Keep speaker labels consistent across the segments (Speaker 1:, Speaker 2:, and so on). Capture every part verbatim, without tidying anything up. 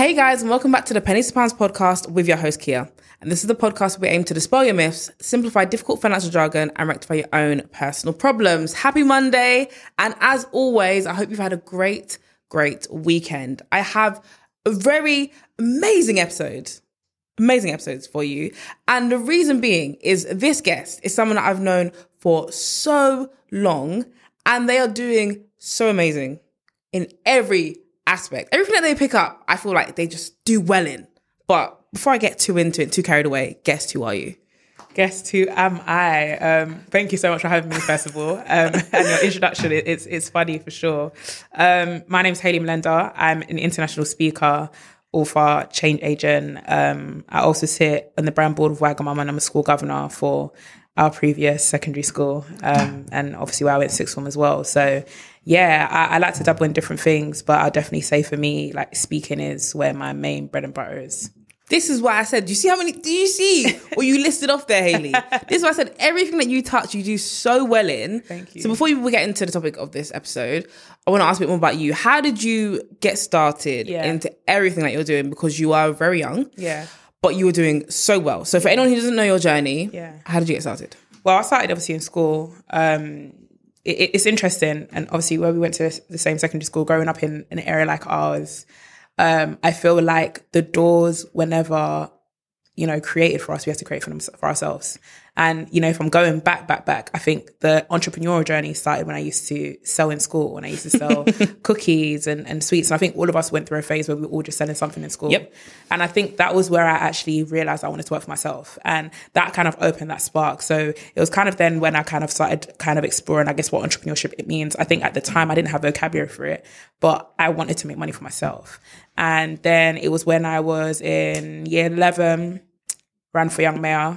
Speaker 1: Hey guys, and welcome back to the Pennies to Pounds podcast with your host Kia. And this is the podcast where we aim to dispel your myths, simplify difficult financial jargon, and rectify your own personal problems. Happy Monday. And as always, I hope you've had a great, great weekend. I have a very amazing episode, amazing episodes for you. And the reason being is this guest is someone that I've known for so long, and they are doing so amazing in every aspect. Everything that they pick up, I feel like they just do well in. But before I get too into it, too carried away, guess who are you?
Speaker 2: Guess who am I? Um, thank you so much for having me, first of all. Um, and your introduction, it, it's it's funny for sure. Um, my name's Hayley Mlenda. I'm an international speaker, author, change agent. Um, I also sit on the brand board of Wagamama, and I'm a school governor for our previous secondary school, um, and obviously where I went to sixth form as well. So yeah, I, I like to dabble in different things, but I'll definitely say for me, like speaking is where my main bread and butter is.
Speaker 1: This is why I said, do you see how many, do you see what you listed off there, Hayley? This is why I said everything that you touch, you do so well in.
Speaker 2: Thank you.
Speaker 1: So before we get into the topic of this episode, I want to ask a bit more about you. How did you get started
Speaker 2: Yeah.
Speaker 1: into everything that you're doing? Because you are very young.
Speaker 2: Yeah.
Speaker 1: But you were doing so well. So for anyone who doesn't know your journey,
Speaker 2: Yeah.
Speaker 1: how did you get started?
Speaker 2: Well, I started obviously in school. Um, it, it's interesting. And obviously where we went to the same secondary school, growing up in, in an area like ours, um, I feel like the doors were never, you know, created for us. We have to create for them, for ourselves. And, you know, if I'm going back, back, back, I think the entrepreneurial journey started when I used to sell in school, when I used to sell cookies and, and sweets. And I think all of us went through a phase where we were all just selling something in school.
Speaker 1: Yep.
Speaker 2: And I think that was where I actually realized I wanted to work for myself. And that kind of opened that spark. So it was kind of then when I kind of started kind of exploring, I guess, what entrepreneurship it means. I think at the time I didn't have vocabulary for it, but I wanted to make money for myself. And then it was when I was in year eleven, ran for Young Mayor.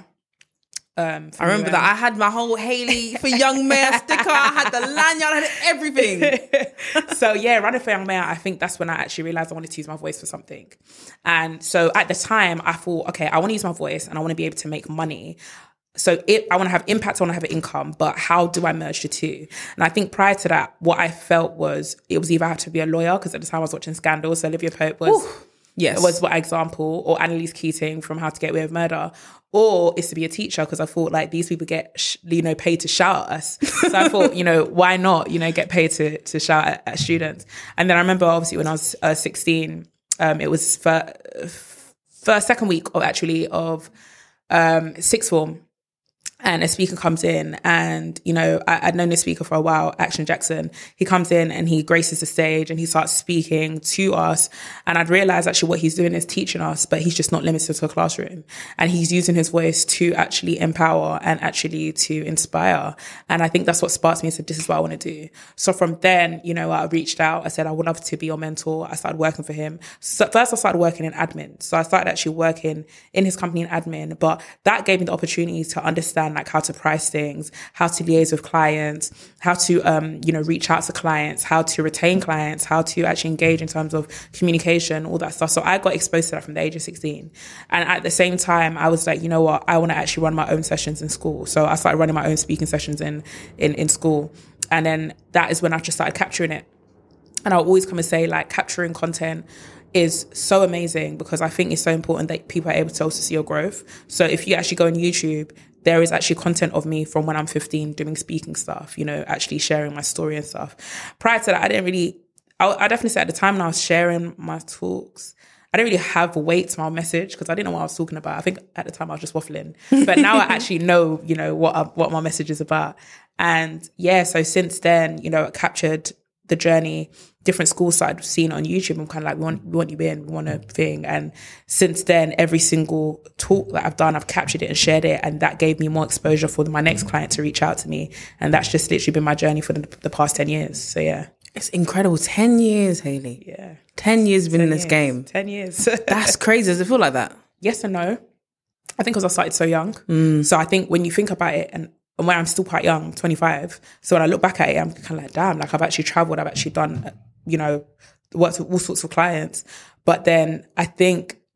Speaker 2: Um,
Speaker 1: I remember that. I had my whole Hayley for Young Mayor sticker. I had the lanyard. I had everything.
Speaker 2: So yeah, running for Young Mayor, I think that's when I actually realized I wanted to use my voice for something. And so at the time I thought, okay, I want to use my voice and I want to be able to make money. So it, I want to have impact, I want to have an income, but how do I merge the two? And I think prior to that, what I felt was it was either I had to be a lawyer, because at the time I was watching Scandal, so Olivia Pope was... Ooh.
Speaker 1: Yes.
Speaker 2: Was what example, or Annalise Keating from How to Get Away with Murder, or is to be a teacher, because I thought like these people get, sh- you know, paid to shout at us. So I thought, you know, why not, you know, get paid to to shout at, at students. And then I remember obviously when I was uh, sixteen, um, it was for, for second week of actually of um, sixth form. And a speaker comes in and, you know, I, I'd known this speaker for a while, Action Jackson. He comes in and he graces the stage and he starts speaking to us. And I'd realized actually what he's doing is teaching us, but he's just not limited to a classroom. And he's using his voice to actually empower and actually to inspire. And I think that's what sparked me and said, this is what I want to do. So from then, you know, I reached out. I said, I would love to be your mentor. I started working for him. So first I started working in admin. So I started actually working in his company in admin, but that gave me the opportunity to understand like how to price things, how to liaise with clients, how to, um, you know, reach out to clients, how to retain clients, how to actually engage in terms of communication, all that stuff. So I got exposed to that from the age of sixteen. And at the same time, I was like, you know what, I want to actually run my own sessions in school. So I started running my own speaking sessions in, in, in school. And then that is when I just started capturing it. And I'll always come and say like capturing content is so amazing, because I think it's so important that people are able to also see your growth. So if you actually go on YouTube, there is actually content of me from when I'm fifteen doing speaking stuff, you know, actually sharing my story and stuff. Prior to that, I didn't really, I, I definitely say at the time when I was sharing my talks, I didn't really have weight to my message because I didn't know what I was talking about. I think at the time I was just waffling. But now I actually know, you know, what I, what my message is about. And yeah, so since then, you know, I captured the journey, different school side seen on YouTube. I'm kind of like, we want, we want you in, we want a thing. And since then, every single talk that I've done, I've captured it and shared it. And that gave me more exposure for my next client to reach out to me. And that's just literally been my journey for the, the past ten years. So yeah.
Speaker 1: It's incredible. ten years, Hayley.
Speaker 2: Yeah.
Speaker 1: ten years you've been in this
Speaker 2: years.
Speaker 1: game.
Speaker 2: ten years.
Speaker 1: That's crazy. Does it feel like that?
Speaker 2: Yes and no. I think because I started so young.
Speaker 1: Mm.
Speaker 2: So I think when you think about it, and And when I'm still quite young, twenty-five. So when I look back at it, I'm kind of like, damn, like I've actually traveled. I've actually done, you know, worked with all sorts of clients. But then I think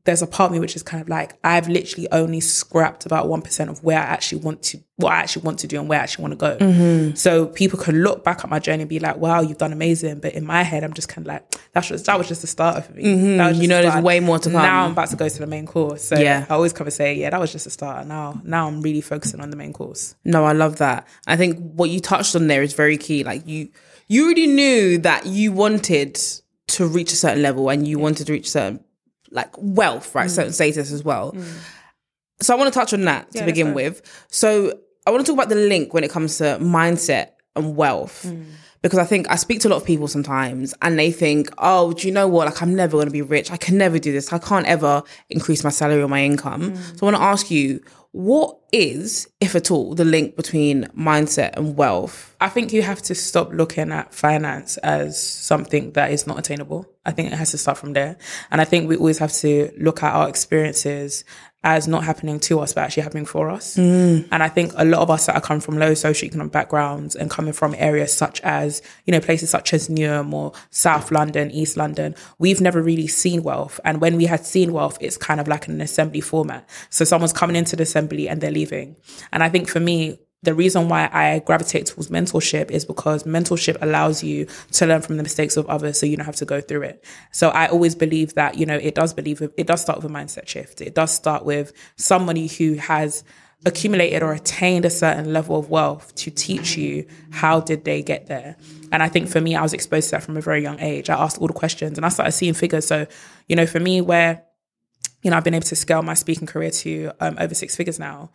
Speaker 2: there's a part of me which is kind of like, I've literally only scrapped about one percent of where I actually want to, what I actually want to do and where I actually want to go. Mm-hmm. So people can look back at my journey and be like, wow, you've done amazing. But in my head, I'm just kind of like, that's just, that was just the starter for me.
Speaker 1: Mm-hmm.
Speaker 2: That was just
Speaker 1: you know,
Speaker 2: the
Speaker 1: there's
Speaker 2: start.
Speaker 1: way more to come.
Speaker 2: Now I'm about to go to the main course. So
Speaker 1: yeah.
Speaker 2: I always come and say, yeah, that was just a starter. Now, now I'm really focusing on the main course.
Speaker 1: No, I love that. I think what you touched on there is very key. Like you, you already knew that you wanted to reach a certain level and you yeah. wanted to reach certain like wealth, right? Mm. Certain status as well. Mm. So I want to touch on that to yeah, begin with. So I want to talk about the link when it comes to mindset and wealth. Mm. Because I think I speak to a lot of people sometimes and they think, oh, do you know what? Like, I'm never going to be rich. I can never do this. I can't ever increase my salary or my income. Mm. So I want to ask you, what is, if at all, the link between mindset and wealth?
Speaker 2: I think you have to stop looking at finance as something that is not attainable. I think it has to start from there. And I think we always have to look at our experiences as not happening to us, but actually happening for us. Mm. And I think a lot of us that are coming from low socioeconomic backgrounds and coming from areas such as, you know, places such as Newham or South London, East London, we've never really seen wealth. And when we had seen wealth, it's kind of like an assembly format. So someone's coming into the assembly and they're leaving. And I think for me, the reason why I gravitate towards mentorship is because mentorship allows you to learn from the mistakes of others so you don't have to go through it. So I always believe that, you know, it does believe it does start with a mindset shift. It does start with somebody who has accumulated or attained a certain level of wealth to teach you how did they get there. And I think for me, I was exposed to that from a very young age. I asked all the questions and I started seeing figures. So, you know, for me, where, you know, I've been able to scale my speaking career to um, over six figures now,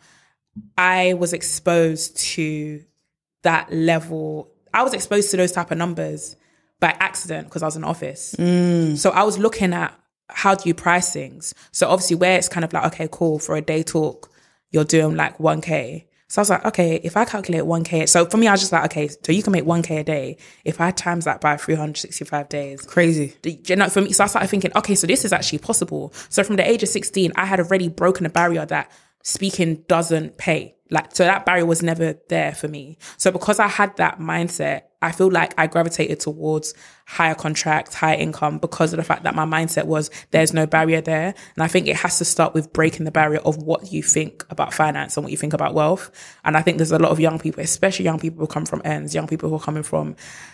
Speaker 2: I was exposed to that level. I was exposed to those type of numbers by accident because I was in the office. Mm. So I was looking at how do you price things? So obviously where it's kind of like, okay, cool, for a day talk, you're doing like one K. So I was like, okay, if I calculate one K, so for me, I was just like, okay, so you can make one K a day. If I times that by three hundred sixty-five days.
Speaker 1: Crazy.
Speaker 2: You know, for me, so I started thinking, okay, so this is actually possible. So from the age of sixteen, I had already broken a barrier that speaking doesn't pay. Like, so that barrier was never there for me. So because I had that mindset, I feel like I gravitated towards higher contracts, higher income because of the fact that my mindset was there's no barrier there. And I think it has to start with breaking the barrier of what you think about finance and what you think about wealth. And I think there's a lot of young people, especially young people who come from ends, young people who are coming from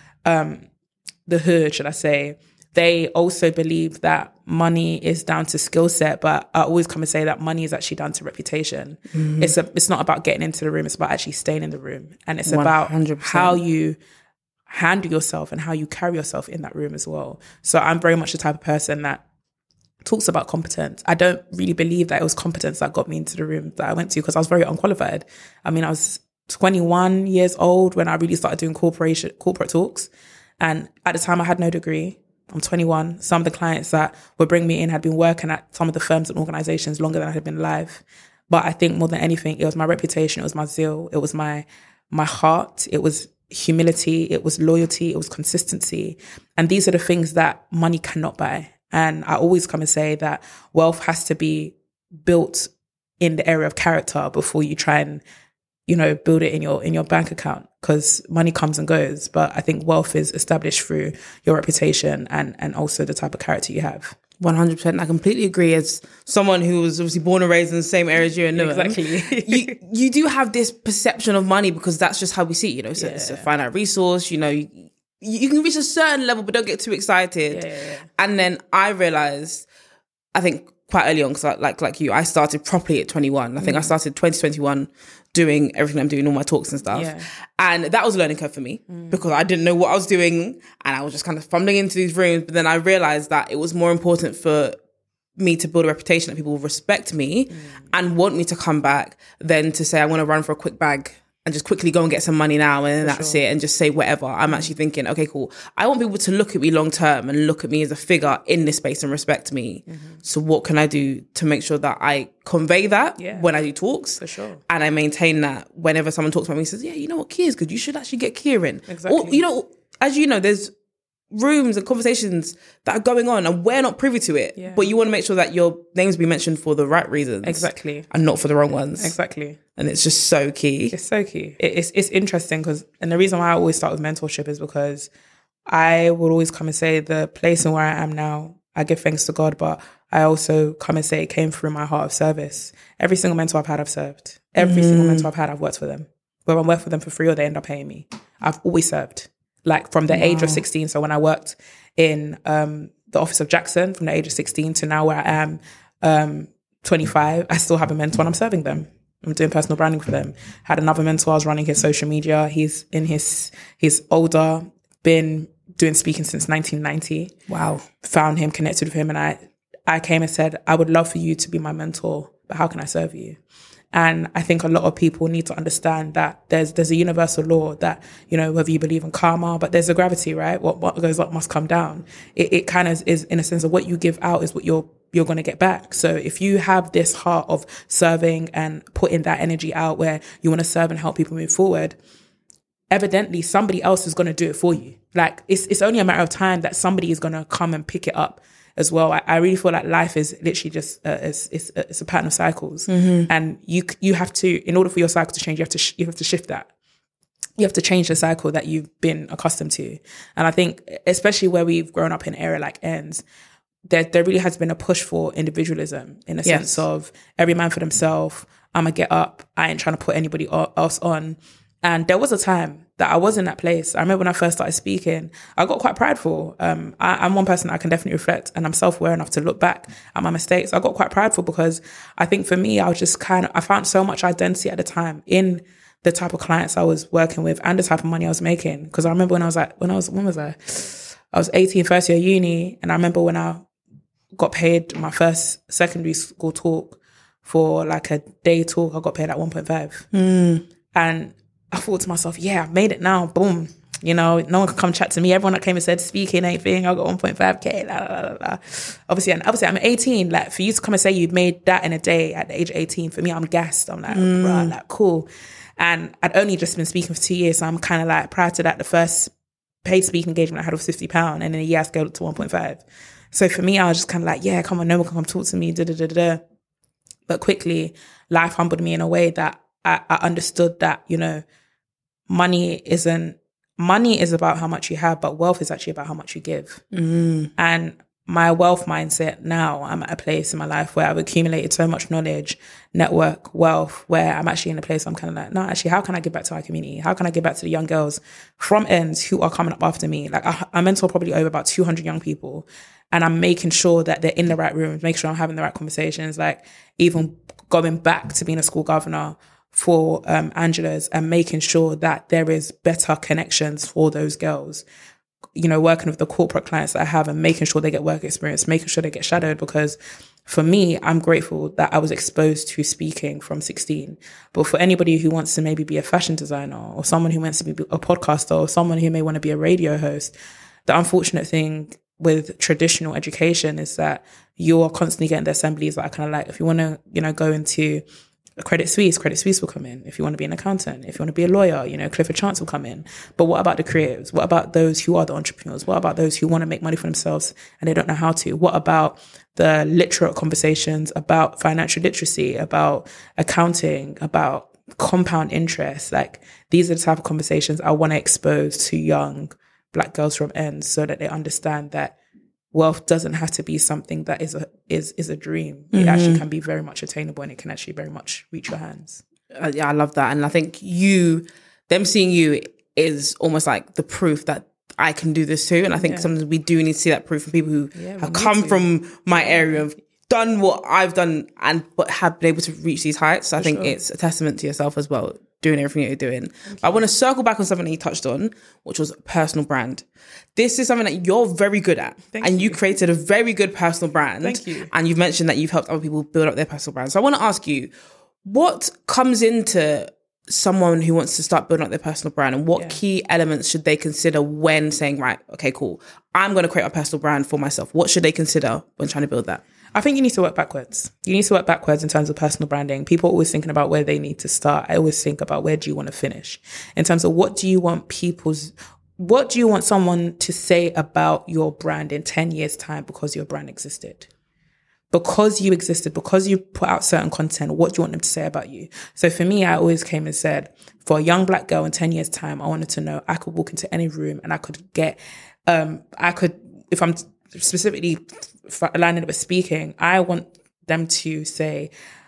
Speaker 2: um, the hood, should I say, they also believe that money is down to skill set, but I always come and say that money is actually down to reputation. Mm-hmm. It's a, it's not about getting into the room. It's about actually staying in the room. And it's about one hundred percent how you handle yourself and how you carry yourself in that room as well. So I'm very much the type of person that talks about competence. I don't really believe that it was competence that got me into the room that I went to because I was very unqualified. I mean, I was twenty-one years old when I really started doing corporation corporate talks. And at the time I had no degree. I'm twenty-one. Some of the clients that would bring me in had been working at some of the firms and organizations longer than I had been alive. But I think more than anything, it was my reputation, it was my zeal, it was my my heart, it was humility, it was loyalty, it was consistency. And these are the things that money cannot buy. And I always come and say that wealth has to be built in the area of character before you try and, you know, build it in your in your bank account, because money comes and goes. But I think wealth is established through your reputation and and also the type of character you have.
Speaker 1: one hundred percent. I completely agree. As someone who was obviously born and raised in the same area as you and Newham,
Speaker 2: exactly.
Speaker 1: you, you do have this perception of money because that's just how we see it. You know, so yeah. It's a finite resource. You know, you, you can reach a certain level, but don't get too excited.
Speaker 2: Yeah, yeah, yeah. And
Speaker 1: then I realized, I think quite early on, because like like you, I started properly at twenty-one. I think mm. I started twenty twenty-one doing everything I'm doing, all my talks and stuff.
Speaker 2: Yeah.
Speaker 1: And that was a learning curve for me mm. because I didn't know what I was doing and I was just kind of fumbling into these rooms. But then I realized that it was more important for me to build a reputation that people will respect me mm. and want me to come back than to say, I want to run for a quick bag and just quickly go and get some money now and then that's sure. it, and just say whatever. I'm actually thinking, okay, cool. I want people to look at me long term and look at me as a figure in this space and respect me. Mm-hmm. So what can I do to make sure that I convey that
Speaker 2: yeah.
Speaker 1: when I do talks?
Speaker 2: For sure.
Speaker 1: And I maintain that whenever someone talks about me and says, yeah, you know what, Kia's good. You should actually get Kia in.
Speaker 2: Exactly.
Speaker 1: Or, you know, as you know, there's rooms and conversations that are going on and we're not privy to it.
Speaker 2: Yeah.
Speaker 1: But you want to make sure that your names be mentioned for the right reasons.
Speaker 2: Exactly.
Speaker 1: And not for the wrong ones.
Speaker 2: Exactly.
Speaker 1: And it's just so key.
Speaker 2: It's so key. It, it's it's interesting because, and the reason why I always start with mentorship is because I will always come and say the place and where I am now, I give thanks to God, but I also come and say it came through my heart of service. Every single mentor I've had, I've served. Every mm. single mentor I've had, I've worked for them. Whether I work for them for free or they end up paying me. I've always served. Like from the wow. age of sixteen. So when I worked in um, the office of Jackson, from the age of sixteen to now where I am um, twenty-five, I still have a mentor and I'm serving them. I'm doing personal branding for them. Had another mentor, I was running his social media. He's in his, he's older, been doing speaking since nineteen ninety.
Speaker 1: Wow.
Speaker 2: Found him, connected with him. And I, I came and said, I would love for you to be my mentor, but how can I serve you? And I think a lot of people need to understand that there's there's a universal law that, you know, whether you believe in karma, but there's a gravity, right? What what goes up must come down. It, it kind of is in a sense of what you give out is what you're you're going to get back. So if you have this heart of serving and putting that energy out where you want to serve and help people move forward, evidently somebody else is going to do it for you. Like it's it's only a matter of time that somebody is going to come and pick it up as well. I, I really feel like life is literally just uh, it's, it's it's a pattern of cycles, mm-hmm. and you you have to, in order for your cycle to change, you have to sh- you have to shift that. You have to change the cycle that you've been accustomed to. And I think, especially where we've grown up in an area like Ends, there there really has been a push for individualism in a yes. sense of every man for themselves. I'm gonna get up. I ain't trying to put anybody else on. And there was a time that I was in that place. I remember when I first started speaking, I got quite prideful. Um, I, I'm one person that I can definitely reflect, and I'm self-aware enough to look back at my mistakes. I got quite prideful because I think for me, I was just kind of, I found so much identity at the time in the type of clients I was working with and the type of money I was making. Because I remember when I was like, when I was, when was I? I was eighteen, first year uni. And I remember when I got paid my first secondary school talk for like a day talk, I got paid at one point five. Mm. And I thought to myself, yeah, I've made it now. Boom. You know, no one could come chat to me. Everyone that came and said, speaking, anything, I got one point five K, la, la, la, la. Obviously, and obviously I'm eighteen. Like, for you to come and say you've made that in a day at the age of eighteen, for me, I'm gassed. I'm like, mm. bruh, like, cool. And I'd only just been speaking for two years. So I'm kind of like, prior to that, the first paid speaking engagement I had was fifty pounds. And in a year, I scaled it to one point five. So for me, I was just kind of like, yeah, come on, no one can come talk to me, da, da, da, da. But quickly, life humbled me in a way that I, I understood that, you know, money isn't, money is about how much you have, but wealth is actually about how much you give. Mm. And my wealth mindset now, I'm at a place in my life where I've accumulated so much knowledge, network, wealth, where I'm actually in a place where I'm kind of like, no, actually, how can I give back to our community? How can I give back to the young girls from Ends who are coming up after me? Like I, I mentor probably over about two hundred young people, and I'm making sure that they're in the right rooms, make sure I'm having the right conversations, like even going back to being a school governor for um, Angela's and making sure that there is better connections for those girls, you know, working with the corporate clients that I have and making sure they get work experience, making sure they get shadowed. Because for me, I'm grateful that I was exposed to speaking from sixteen. But for anybody who wants to maybe be a fashion designer or someone who wants to be a podcaster or someone who may want to be a radio host, the unfortunate thing with traditional education is that you're constantly getting the assemblies that are kind of like, if you want to, you know, go into Credit Suisse, Credit Suisse will come in. If you want to be an accountant, if you want to be a lawyer, you know, Clifford Chance will come in. But what about the creatives? What about those who are the entrepreneurs? What about those who want to make money for themselves and they don't know how to? What about the literate conversations about financial literacy, about accounting, about compound interest? Like, these are the type of conversations I want to expose to young Black girls from Ends so that they understand that wealth doesn't have to be something that is a is is a dream. It mm-hmm. actually can be very much attainable, and it can actually very much reach your hands.
Speaker 1: Uh, yeah, I love that. And I think you, them seeing you is almost like the proof that I can do this too. And I think yeah. sometimes we do need to see that proof from people who yeah, have come to. from my area, have done what I've done, and but have been able to reach these heights. So I think sure. it's a testament to yourself as well, doing everything that you're doing. You. I want to circle back on something that you touched on, which was personal brand. This is something that you're very good at. Thank and you. you created a very good personal brand.
Speaker 2: Thank you.
Speaker 1: And you've mentioned that you've helped other people build up their personal brand. So I want to ask you, what comes into someone who wants to start building up their personal brand, and what yeah. key elements should they consider when saying, right, okay, cool, I'm going to create a personal brand for myself? What should they consider when trying to build that?
Speaker 2: I think you need to work backwards. You need to work backwards in terms of personal branding. People are always thinking about where they need to start. I always think about, where do you want to finish? In terms of, what do you want people's, what do you want someone to say about your brand in ten years time because your brand existed? Because you existed, because you put out certain content, what do you want them to say about you? So for me, I always came and said, for a young Black girl in ten years time, I wanted to know I could walk into any room and I could get, um, I could, if I'm specifically f- lining up with speaking, I want them to say,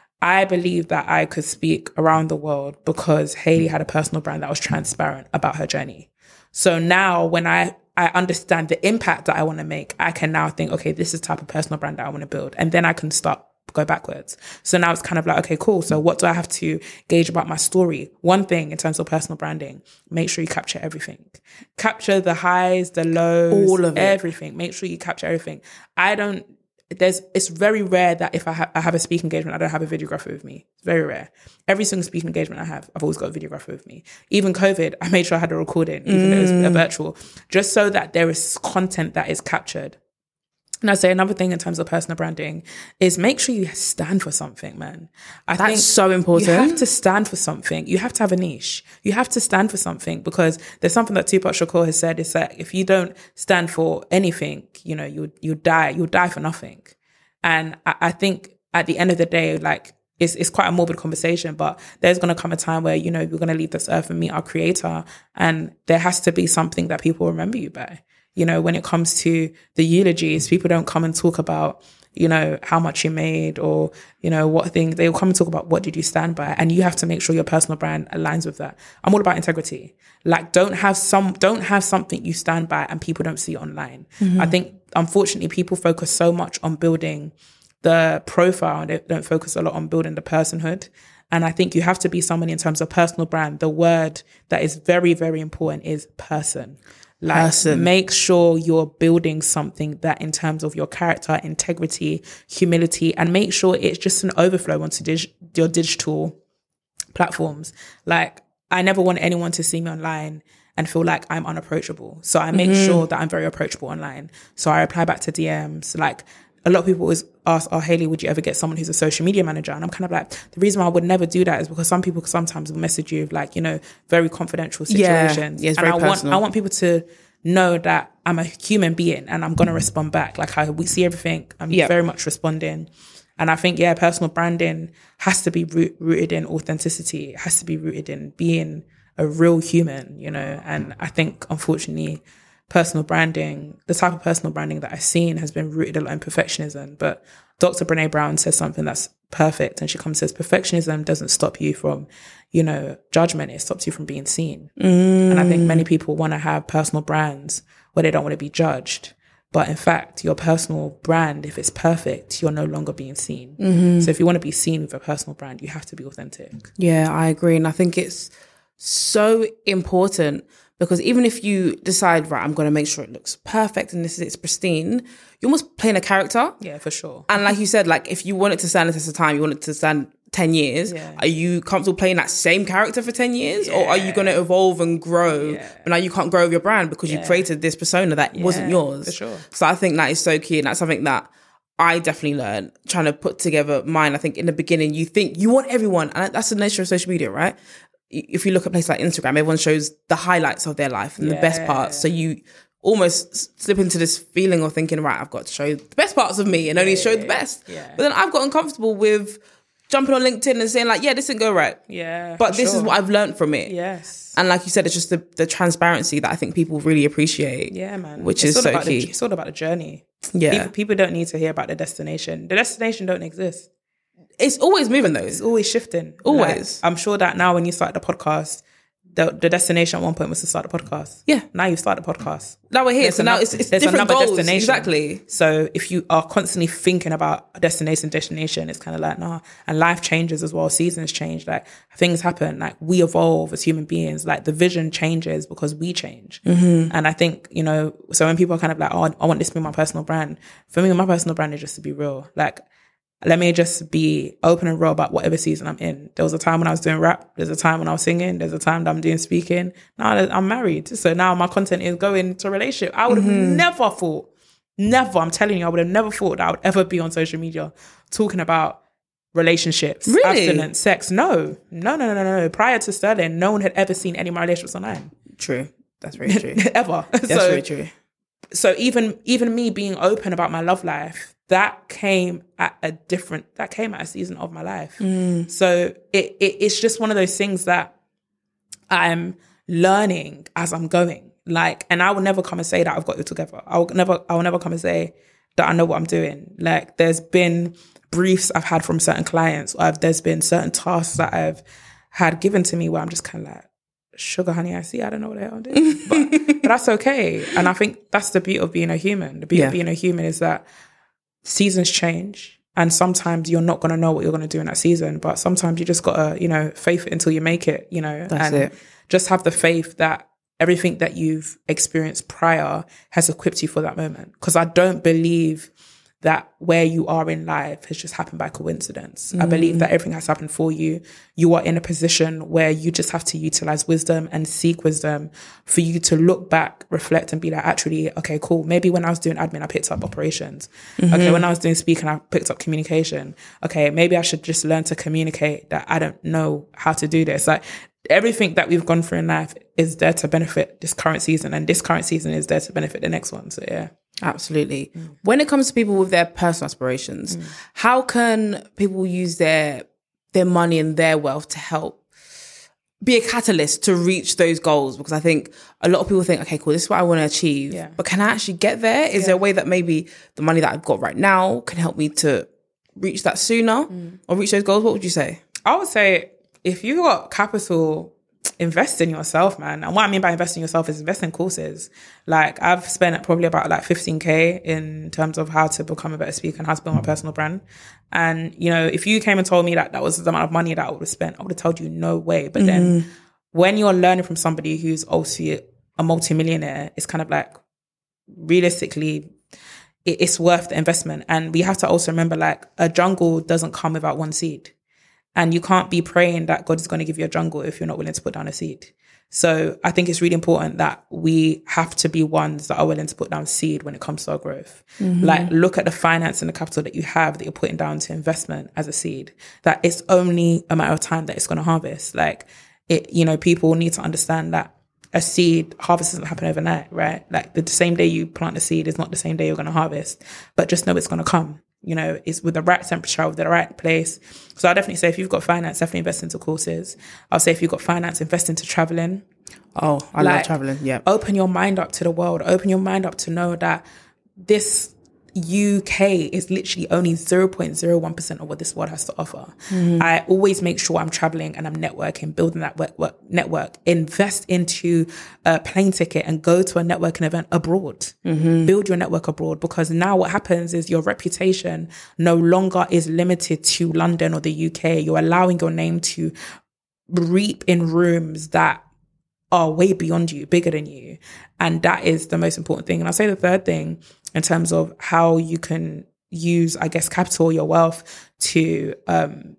Speaker 2: I believe that I could speak around the world because Hayley had a personal brand that was transparent about her journey. So now when I, I understand the impact that I want to make, I can now think, okay, this is the type of personal brand that I want to build. And then I can start go backwards. So now it's kind of like, okay, cool. So what do I have to gauge about my story? One thing in terms of personal branding, make sure you capture everything. Capture the highs, the lows,
Speaker 1: all of it.
Speaker 2: Everything. Make sure you capture everything. I don't, there's, it's very rare that if I, ha- I have a speaking engagement, I don't have a videographer with me. It's very rare. Every single speaking engagement I have, I've always got a videographer with me. Even COVID, I made sure I had a recording, even mm. though it was a virtual, just so that there is content that is captured. And I'd say another thing in terms of personal branding is make sure you stand for something, man. I
Speaker 1: That's
Speaker 2: think
Speaker 1: so important.
Speaker 2: You have to stand for something. You have to have a niche. You have to stand for something because there's something that Tupac Shakur has said is that if you don't stand for anything, you know, you you die. You'll die for nothing. And I, I think at the end of the day, like, It's, it's quite a morbid conversation, but there's going to come a time where, you know, you're going to leave this earth and meet our creator. And there has to be something that people remember you by. You know, when it comes to the eulogies, people don't come and talk about, you know, how much you made or, you know, what thing. They'll come and talk about what did you stand by. And you have to make sure your personal brand aligns with that. I'm all about integrity. Like, don't have some, don't have something you stand by and people don't see it online. Mm-hmm. I think, unfortunately, people focus so much on building the profile and they don't focus a lot on building the personhood. And I think you have to be someone in terms of personal brand. The word that is very, very important is person. Like, person. Make sure you're building something that in terms of your character, integrity, humility, and make sure it's just an overflow onto dig- your digital platforms. Like, I never want anyone to see me online and feel like I'm unapproachable. So I make mm-hmm. sure that I'm very approachable online. So I reply back to D Ms. Like, a lot of people always ask, oh, Hayley, would you ever get someone who's a social media manager? And I'm kind of like, the reason why I would never do that is because some people sometimes will message you like, you know, very confidential situations.
Speaker 1: Yeah, yeah, it's
Speaker 2: and
Speaker 1: very
Speaker 2: I
Speaker 1: personal.
Speaker 2: want, I want people to know that I'm a human being and I'm going to respond back. Like, I, we see everything. I'm yep. very much responding. And I think, yeah, personal branding has to be root, rooted in authenticity. It has to be rooted in being a real human, you know? And I think, unfortunately, personal branding, the type of personal branding that I've seen has been rooted a lot in perfectionism. But Doctor Brené Brown says something that's perfect. And she comes and says, perfectionism doesn't stop you from, you know, judgment. It stops you from being seen. Mm. And I think many people want to have personal brands where they don't want to be judged. But in fact, your personal brand, if it's perfect, you're no longer being seen. Mm-hmm. So if you want to be seen with a personal brand, you have to be authentic.
Speaker 1: Yeah, I agree. And I think it's so important. Because even if you decide, right, I'm going to make sure it looks perfect and this is it's pristine, you're almost playing a character.
Speaker 2: Yeah, for sure.
Speaker 1: And like you said, like if you want it to stand the test of time, you want it to stand ten years, yeah. Are you comfortable playing that same character for ten years? Yeah. Or are you going to evolve and grow? Yeah. But now you can't grow your brand because yeah. you created this persona that yeah, wasn't yours.
Speaker 2: For sure.
Speaker 1: So I think that is so key. And that's something that I definitely learned trying to put together mine. I think in the beginning, you think you want everyone. And that's the nature of social media, right? If you look at places like Instagram, everyone shows the highlights of their life and yeah. the best parts. So you almost slip into this feeling of thinking, right, I've got to show the best parts of me and only yeah, show the best. Yeah. But then I've gotten comfortable with jumping on LinkedIn and saying like, yeah, this didn't go right.
Speaker 2: Yeah.
Speaker 1: But this sure. is what I've learned from it.
Speaker 2: Yes.
Speaker 1: And like you said, it's just the, the transparency that I think people really appreciate.
Speaker 2: Yeah, man.
Speaker 1: Which
Speaker 2: it's
Speaker 1: is so key.
Speaker 2: The, it's all about the journey.
Speaker 1: Yeah.
Speaker 2: People, people don't need to hear about the destination. The destination don't exist.
Speaker 1: It's always moving though.
Speaker 2: It's always shifting.
Speaker 1: Always.
Speaker 2: Like, I'm sure that now when you start the podcast, the, the destination at one point was to start the podcast.
Speaker 1: Yeah.
Speaker 2: Now you start the podcast.
Speaker 1: Now we're here.
Speaker 2: There's
Speaker 1: so
Speaker 2: another,
Speaker 1: now it's, it's
Speaker 2: there's
Speaker 1: different
Speaker 2: another
Speaker 1: goals.
Speaker 2: Destination.
Speaker 1: Exactly.
Speaker 2: So if you are constantly thinking about a destination, destination, it's kind of like, nah. And life changes as well. Seasons change. Like things happen. Like we evolve as human beings. Like the vision changes because we change. Mm-hmm. And I think, you know, so when people are kind of like, oh, I want this to be my personal brand. For me, my personal brand is just to be real. Like, let me just be open and raw about whatever season I'm in. There was a time when I was doing rap. There's a time when I was singing. There's a time that I'm doing speaking. Now I'm married. So now my content is going to a relationship. I would have mm-hmm. never thought, never, I'm telling you, I would have never thought that I would ever be on social media talking about relationships,
Speaker 1: really?
Speaker 2: abstinence, sex. No, no, no, no, no, no. Prior to Sterling, no one had ever seen any of my relationships online.
Speaker 1: True. That's very true.
Speaker 2: Ever.
Speaker 1: That's
Speaker 2: so,
Speaker 1: very true.
Speaker 2: So even even me being open about my love life, that came at a different, that came at a season of my life. Mm. So it, it it's just one of those things that I'm learning as I'm going. Like, and I will never come and say that I've got it together. I will never, I will never come and say that I know what I'm doing. Like, there's been briefs I've had from certain clients, or I've, there's been certain tasks that I've had given to me where I'm just kind of like, sugar, honey, I see, I don't know what the hell I'm doing. But, but that's okay. And I think that's the beauty of being a human. The beauty yeah. of being a human is that seasons change. And sometimes you're not going to know what you're going to do in that season. But sometimes you just got to, you know, faith it until you make it, you know.
Speaker 1: That's
Speaker 2: and
Speaker 1: it.
Speaker 2: Just have the faith that everything that you've experienced prior has equipped you for that moment. Because I don't believe that where you are in life has just happened by coincidence. Mm. I believe that everything has happened for you. You are in a position where you just have to utilize wisdom and seek wisdom for you to look back, reflect, and be like, actually, okay, cool. Maybe when I was doing admin, I picked up operations. Mm-hmm. Okay, when I was doing speaking, I picked up communication. Okay, maybe I should just learn to communicate that I don't know how to do this. Like, everything that we've gone through in life is there to benefit this current season, and this current season is there to benefit the next one. So yeah.
Speaker 1: Absolutely. Mm. When it comes to people with their personal aspirations, mm. how can people use their their money and their wealth to help be a catalyst to reach those goals? Because I think a lot of people think, okay, cool, this is what I want to achieve. Yeah. But can I actually get there? Is yeah. there a way that maybe the money that I've got right now can help me to reach that sooner mm. or reach those goals? What would you say?
Speaker 2: I would say if you've got capital, invest in yourself, man. And what I mean by invest in yourself is invest in courses. Like, I've spent probably about like fifteen K in terms of how to become a better speaker and how to build my personal brand. And, you know, if you came and told me that that was the amount of money that I would have spent, I would have told you no way. But mm-hmm. then when you're learning from somebody who's also a multimillionaire, it's kind of like, realistically, it, it's worth the investment. And we have to also remember, like, a jungle doesn't come without one seed. And you can't be praying that God is going to give you a jungle if you're not willing to put down a seed. So I think it's really important that we have to be ones that are willing to put down seed when it comes to our growth. Mm-hmm. Like, look at the finance and the capital that you have that you're putting down to investment as a seed, that it's only a matter of time that it's going to harvest. Like, it, you know, people need to understand that a seed harvest doesn't happen overnight, right? Like, the same day you plant a seed is not the same day you're going to harvest, but just know it's going to come. You know, it's with the right temperature, with the right place. So I definitely say if you've got finance, definitely invest into courses. I'll say if you've got finance, invest into traveling.
Speaker 1: Oh, I like, love traveling. Yeah.
Speaker 2: Open your mind up to the world. Open your mind up to know that this U K is literally only zero point zero one percent of what this world has to offer. Mm. I always make sure I'm traveling and I'm networking, building that work, work, network. Invest into a plane ticket and go to a networking event abroad. Mm-hmm. Build your network abroad, because now what happens is your reputation no longer is limited to London or the U K. You're allowing your name to reap in rooms that are way beyond you, bigger than you. And that is the most important thing. And I'll say the third thing in terms of how you can use, I guess, capital, your wealth to um,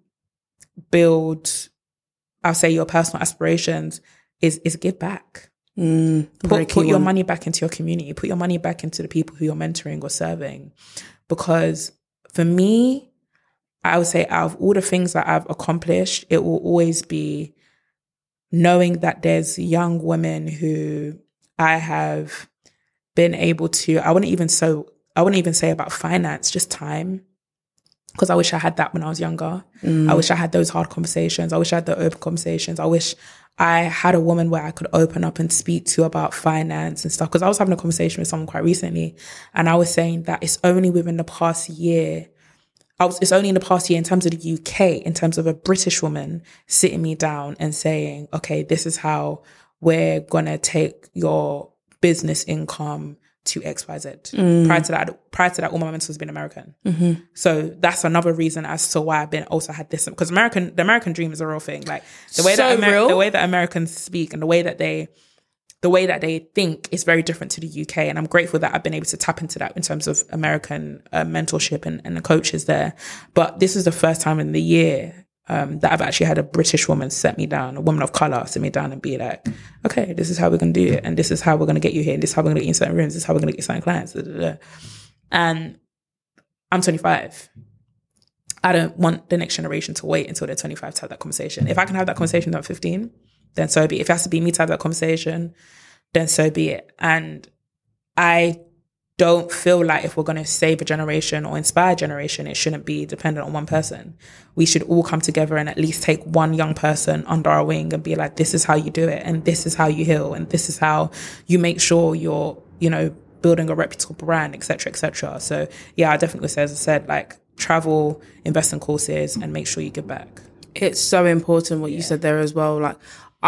Speaker 2: build, I'll say, your personal aspirations is is give back. Mm, put put your money back into your community. Put your money back into the people who you're mentoring or serving. Because for me, I would say out of all the things that I've accomplished, it will always be knowing that there's young women who I have been able to, I wouldn't even so I wouldn't even say about finance, just time. Because I wish I had that when I was younger. Mm. I wish I had those hard conversations. I wish I had the open conversations. I wish I had a woman where I could open up and speak to about finance and stuff. Because I was having a conversation with someone quite recently, and I was saying that it's only within the past year, I was, it's only in the past year in terms of the U K, in terms of a British woman sitting me down and saying, okay, this is how we're going to take your business income to X Y Z. Mm. Prior to that, prior to that, all my mentors have been American. Mm-hmm. So that's another reason as to why I've been also had this, because American, the American dream is a real thing. Like the way so that Amer- real? the way that Americans speak and the way that they, the way that they think is very different to the U K. And I'm grateful that I've been able to tap into that in terms of American uh, mentorship and, and the coaches there. But this is the first time in the year Um, that I've actually had a British woman set me down, a woman of colour set me down and be like, okay, this is how we're going to do it. And this is how we're going to get you here. And this is how we're going to get you in certain rooms. This is how we're going to get certain clients. Da, da, da. And I'm twenty-five. I don't want the next generation to wait until they're twenty-five to have that conversation. If I can have that conversation at fifteen, then so be it. If it has to be me to have that conversation, then so be it. And I don't feel like if we're going to save a generation or inspire a generation, it shouldn't be dependent on one person. We should all come together and at least take one young person under our wing and be like, this is how you do it. And this is how you heal. And this is how you make sure you're, you know, building a reputable brand, et cetera, et cetera. So yeah, I definitely say, as I said, like travel, invest in courses, and make sure you give back.
Speaker 1: It's so important what yeah. you said there as well. Like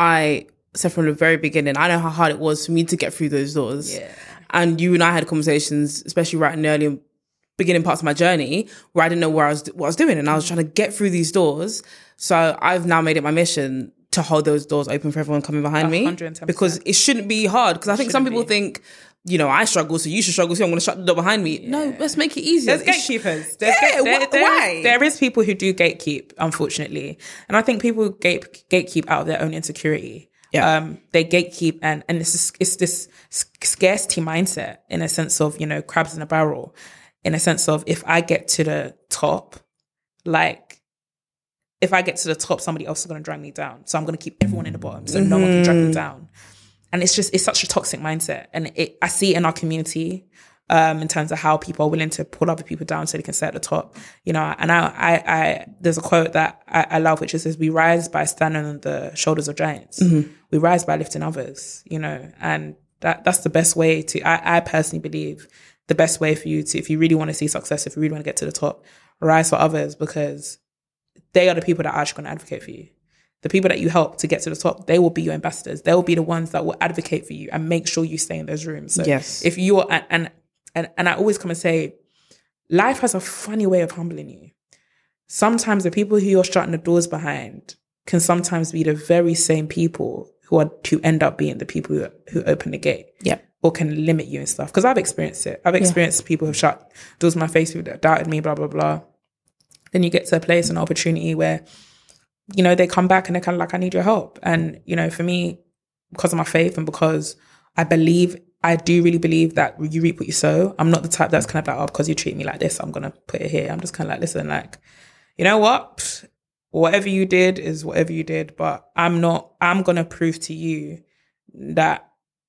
Speaker 1: I said from the very beginning, I know how hard it was for me to get through those doors.
Speaker 2: Yeah.
Speaker 1: And you and I had conversations, especially right in the early beginning parts of my journey, where I didn't know where I was, what I was doing. And I was trying to get through these doors. So I've now made it my mission to hold those doors open for everyone coming behind me. Because it shouldn't be hard. Because I think some people be. think, you know, I struggle, so you should struggle, so I'm going to shut the door behind me. Yeah. No, let's make it easier.
Speaker 2: There's gatekeepers. There's
Speaker 1: yeah,
Speaker 2: gate, there,
Speaker 1: wh-
Speaker 2: there,
Speaker 1: why?
Speaker 2: There is people who do gatekeep, unfortunately. And I think people gate, gatekeep out of their own insecurity. Yeah. Um, they gatekeep and, and it's, this, it's this scarcity mindset in a sense of, you know, crabs in a barrel, in a sense of if I get to the top, like if I get to the top, somebody else is going to drag me down. So I'm going to keep everyone in the bottom so mm-hmm. no one can drag me down. And it's just, it's such a toxic mindset. And it, I see it in our community um, in terms of how people are willing to pull other people down so they can stay at the top. You know, and I, I, I there's a quote that I, I love, which is, says, we rise by standing on the shoulders of giants. Mm-hmm. We rise by lifting others, you know, and that that's the best way to, I, I personally believe the best way for you to, if you really want to see success, if you really want to get to the top, rise for others, because they are the people that are actually going to advocate for you. The people that you help to get to the top, they will be your ambassadors. They will be the ones that will advocate for you and make sure you stay in those rooms. So
Speaker 1: yes.
Speaker 2: if you are, and, and, and I always come and say, life has a funny way of humbling you. Sometimes the people who you're shutting the doors behind can sometimes be the very same people who are, who end up being the people who, who open the gate.
Speaker 1: Yeah.
Speaker 2: Or can limit you and stuff. Because I've experienced it. I've experienced yeah. people who have shut doors in my face, who doubted me, blah, blah, blah. Then you get to a place, an opportunity where, you know, they come back and they're kind of like, I need your help. And, you know, for me, because of my faith and because I believe, I do really believe that you reap what you sow. I'm not the type that's kind of like, oh, because you treat me like this, I'm going to put it here. I'm just kind of like, listen, like, you know what? Whatever you did is whatever you did. But I'm not, I'm going to prove to you that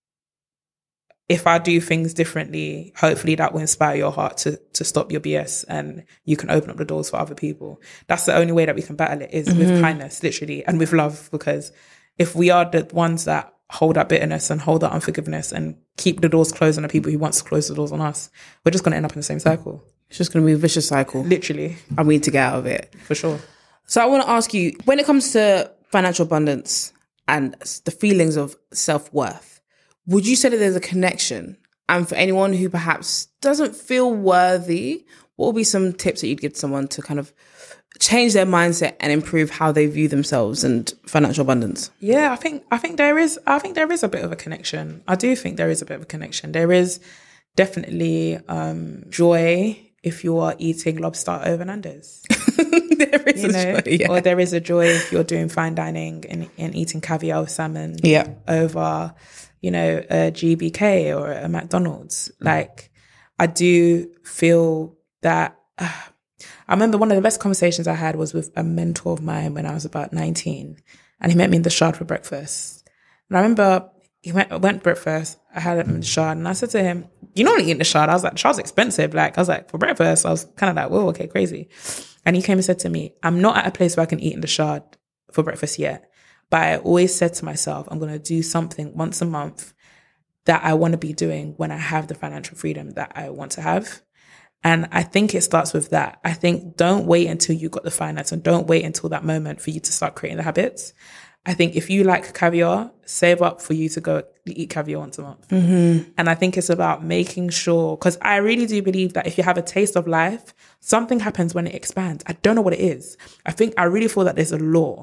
Speaker 2: if I do things differently, hopefully that will inspire your heart to to stop your B S and you can open up the doors for other people. That's the only way that we can battle it, is mm-hmm. with kindness, literally, and with love. Because if we are the ones that hold that bitterness and hold that unforgiveness and keep the doors closed on the people who want to close the doors on us, we're just going to end up in the same cycle.
Speaker 1: It's just going to be a vicious cycle.
Speaker 2: Literally.
Speaker 1: And we need to get out of it.
Speaker 2: For sure.
Speaker 1: So I want to ask you, when it comes to financial abundance and the feelings of self-worth, would you say that there's a connection? And for anyone who perhaps doesn't feel worthy, what would be some tips that you'd give to someone to kind of change their mindset and improve how they view themselves and financial abundance?
Speaker 2: Yeah, I think I think there is I think there is a bit of a connection. I do think there is a bit of a connection. There is definitely um, joy if you are eating lobster over Nando's.
Speaker 1: There is
Speaker 2: you
Speaker 1: a
Speaker 2: know?
Speaker 1: joy, yeah.
Speaker 2: Or there is a joy if you're doing fine dining and, and eating caviar with salmon
Speaker 1: yeah.
Speaker 2: over, you know, a G B K or a McDonald's. Like, I do feel that, uh, I remember one of the best conversations I had was with a mentor of mine when I was about nineteen, and he met me in the Shard for breakfast. And I remember he went, went breakfast, I had him in the Shard, and I said to him, you know, eating the Shard? I was like, the Shard's expensive. Like, I was like, for breakfast? I was kind of like, whoa, okay, crazy. And he came and said to me, I'm not at a place where I can eat in the Shard for breakfast yet. But I always said to myself, I'm going to do something once a month that I want to be doing when I have the financial freedom that I want to have. And I think it starts with that. I think don't wait until you got the finance and don't wait until that moment for you to start creating the habits. I think if you like caviar, save up for you to go eat caviar once a month. Mm-hmm. And I think it's about making sure, because I really do believe that if you have a taste of life, something happens when it expands. I don't know what it is. I think I really feel that there's a law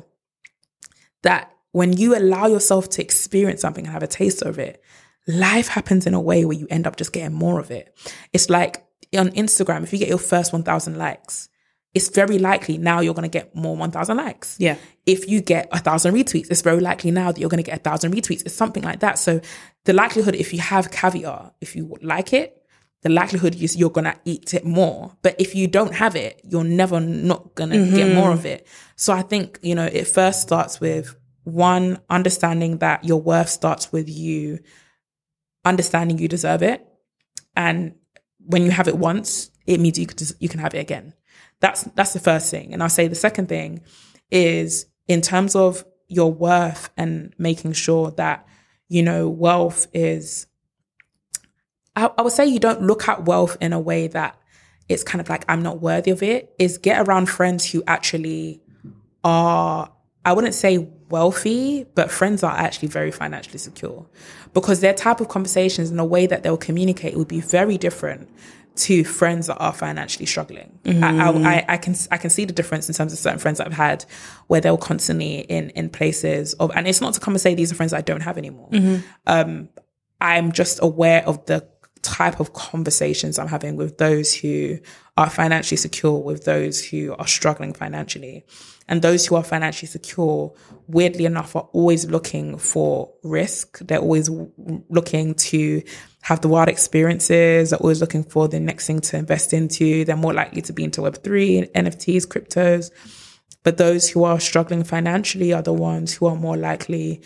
Speaker 2: that when you allow yourself to experience something and have a taste of it, life happens in a way where you end up just getting more of it. It's like on Instagram, if you get your first one thousand likes, it's very likely now you're going to get more one thousand likes.
Speaker 1: Yeah.
Speaker 2: If you get one thousand retweets, it's very likely now that you're going to get one thousand retweets. It's something like that. So the likelihood, if you have caviar, if you like it, the likelihood is you're going to eat it more. But if you don't have it, you're never not going to mm-hmm. get more of it. So I think, you know, it first starts with, one, understanding that your worth starts with you understanding you deserve it. And when you have it once, it means you could, you can have it again. That's that's the first thing. And I'll say the second thing is in terms of your worth and making sure that, you know, wealth is, I, I would say you don't look at wealth in a way that it's kind of like, I'm not worthy of it, is get around friends who actually are, I wouldn't say wealthy, but friends are actually very financially secure, because their type of conversations and the way that they'll communicate would be very different to friends that are financially struggling. Mm. I, I, I can I can see the difference in terms of certain friends that I've had where they're constantly in in places of, and it's not to come and say these are friends that I don't have anymore. Mm-hmm. Um, I'm just aware of the type of conversations I'm having with those who are financially secure, with those who are struggling financially. And those who are financially secure, weirdly enough, are always looking for risk. They're always w- looking to have the wild experiences. They're always looking for the next thing to invest into. They're more likely to be into Web three, N F Ts, cryptos. But those who are struggling financially are the ones who are more likely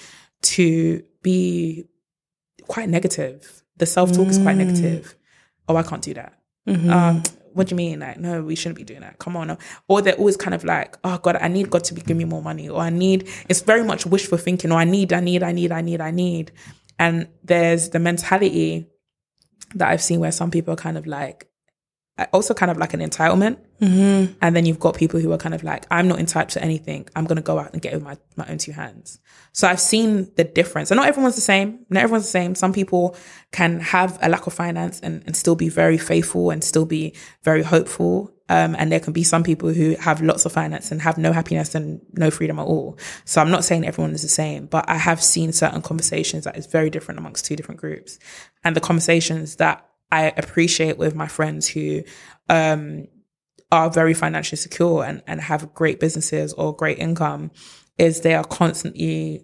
Speaker 2: to be quite negative. The self-talk mm. is quite negative. Oh, I can't do that. Mm-hmm. Um, what do you mean? Like, no, we shouldn't be doing that. Come on. No. Or they're always kind of like, oh God, I need God to be giving me more money. Or I need, it's very much wishful thinking. Or I need, I need, I need, I need, I need. And there's the mentality that I've seen where some people are kind of like, also kind of like an entitlement. Mm-hmm. And then you've got people who are kind of like, I'm not entitled to anything. I'm going to go out and get it with my, my own two hands. So I've seen the difference. And not everyone's the same. Not everyone's the same. Some people can have a lack of finance and, and still be very faithful and still be very hopeful. Um, and there can be some people who have lots of finance and have no happiness and no freedom at all. So I'm not saying everyone is the same, but I have seen certain conversations that is very different amongst two different groups. And the conversations that I appreciate with my friends who um, are very financially secure and, and have great businesses or great income is they are constantly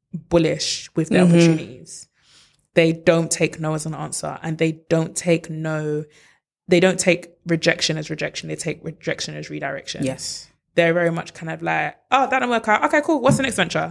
Speaker 2: bullish with their mm-hmm. opportunities. They don't take no as an answer, and they don't take no, they don't take rejection as rejection. They take rejection as redirection.
Speaker 1: Yes.
Speaker 2: They're very much kind of like, oh, that didn't work out. Okay, cool. What's the next venture?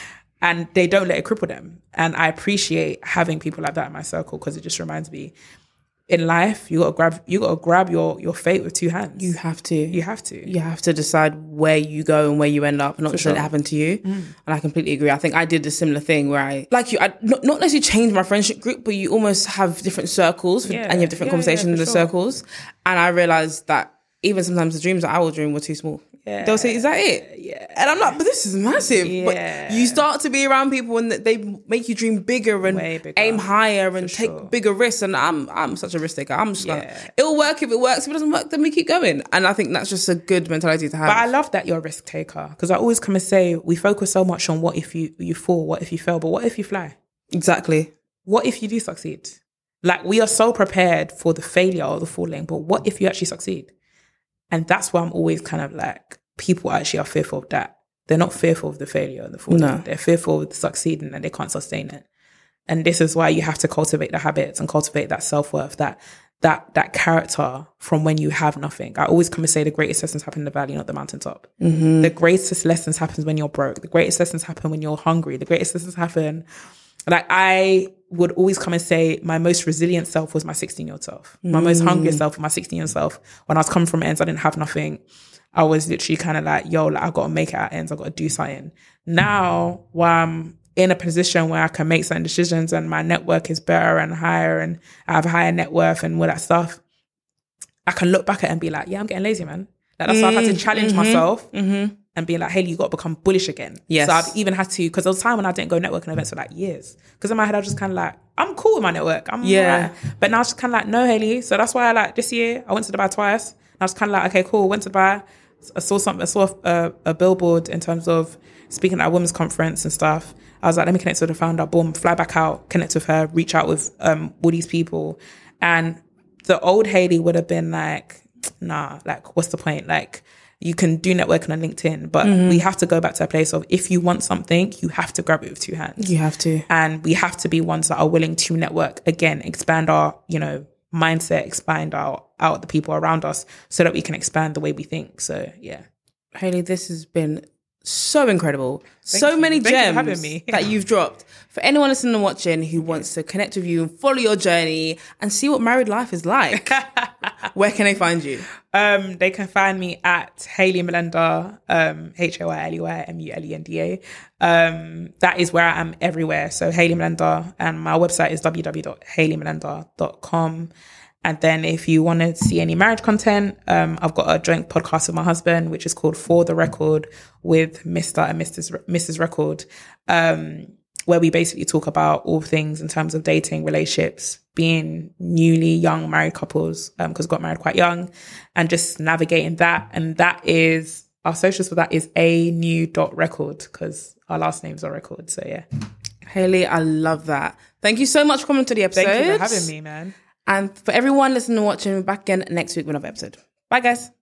Speaker 2: And they don't let it cripple them. And I appreciate having people like that in my circle, because it just reminds me, in life, you gotta grab you gotta grab your your fate with two hands.
Speaker 1: You have to.
Speaker 2: You have to.
Speaker 1: You have to decide where you go and where you end up, not just let it happen to you. Mm. And I completely agree. I think I did a similar thing where I, like you, I not, not necessarily changed my friendship group, but you almost have different circles
Speaker 2: yeah.
Speaker 1: and you have different
Speaker 2: yeah,
Speaker 1: conversations
Speaker 2: yeah,
Speaker 1: in the
Speaker 2: sure.
Speaker 1: circles. And I realized that even sometimes the dreams that I will dream were too small. Yeah. They'll say, is that it?
Speaker 2: Yeah.
Speaker 1: And I'm like, but this is massive.
Speaker 2: Yeah.
Speaker 1: But you start to be around people and they make you dream bigger and
Speaker 2: bigger,
Speaker 1: aim higher and take
Speaker 2: sure.
Speaker 1: bigger risks. And I'm I'm such a risk taker. I'm just
Speaker 2: yeah.
Speaker 1: like, it'll work if it works. If it doesn't work, then we keep going. And I think that's just a good mentality to have.
Speaker 2: But I love that you're a risk taker, because I always come and say, we focus so much on what if you, you fall, what if you fail, but what if you fly?
Speaker 1: Exactly.
Speaker 2: What if you do succeed? Like, we are so prepared for the failure or the falling, but what if you actually succeed? And that's why I'm always kind of like, people actually are fearful of that. They're not fearful of the failure and the falling.
Speaker 1: No.
Speaker 2: They're fearful of the succeeding and they can't sustain it. And this is why you have to cultivate the habits and cultivate that self-worth, that that that character from when you have nothing. I always come and say the greatest lessons happen in the valley, not the mountaintop. Mm-hmm. The greatest lessons happen when you're broke. The greatest lessons happen when you're hungry. The greatest lessons happen... Like, I would always come and say my most resilient self was my sixteen-year-old self. My mm. most hungry self was my sixteen-year-old self. When I was coming from ends, I didn't have nothing. I was literally kind of like, yo, like, I got to make it at ends. I got to do something. Now, while I'm in a position where I can make certain decisions and my network is better and higher and I have a higher net worth and all that stuff, I can look back at it and be like, yeah, I'm getting lazy, man. Like, that's mm. why I've had to challenge mm-hmm. myself. Mm-hmm. And being like, Hayley, you got to become bullish again.
Speaker 1: Yes.
Speaker 2: So I've even had to, because there was a time when I didn't go networking events for like years. Because in my head, I was just kind of like, I'm cool with my network. I'm
Speaker 1: yeah.
Speaker 2: right. But now I was just kind of like, no, Hayley. So that's why I like this year, I went to Dubai twice. And I was kind of like, okay, cool. Went to Dubai. I saw something, I saw a, a billboard in terms of speaking at a women's conference and stuff. I was like, let me connect with the founder. Boom, fly back out, connect with her, reach out with um, all these people. And the old Hayley would have been like, nah, like, what's the point? Like, you can do networking on LinkedIn, but mm-hmm. we have to go back to a place of, if you want something, you have to grab it with two hands.
Speaker 1: You have to.
Speaker 2: And we have to be ones that are willing to network, again, expand our, you know, mindset, expand our, out the people around us so that we can expand the way we think. So, yeah.
Speaker 1: Hayley, this has been so incredible.
Speaker 2: Thank
Speaker 1: so
Speaker 2: you.
Speaker 1: many
Speaker 2: Thank you for
Speaker 1: gems
Speaker 2: having me.
Speaker 1: that you've dropped. For anyone listening and watching who wants to connect with you and follow your journey and see what married life is like, where can they find you?
Speaker 2: Um, they can find me at Hayley Mulenda, um, H A Y L E Y M U L E N D A. Um, that is where I am everywhere. So Hayley Mulenda, and my website is w w w dot hayley mulenda dot com. And then if you want to see any marriage content, um, I've got a joint podcast with my husband, which is called For the Record with Mister and Missus Re- Missus Record, um, where we basically talk about all things in terms of dating, relationships, being newly young married couples, um, because got married quite young, and just navigating that. And that is, our socials for that is a new dot record, because our last names are record. So yeah.
Speaker 1: Hayley, I love that. Thank you so much for coming to the episode.
Speaker 2: Thank you for having me, man.
Speaker 1: And for everyone listening and watching, we're back again next week with another episode. Bye, guys.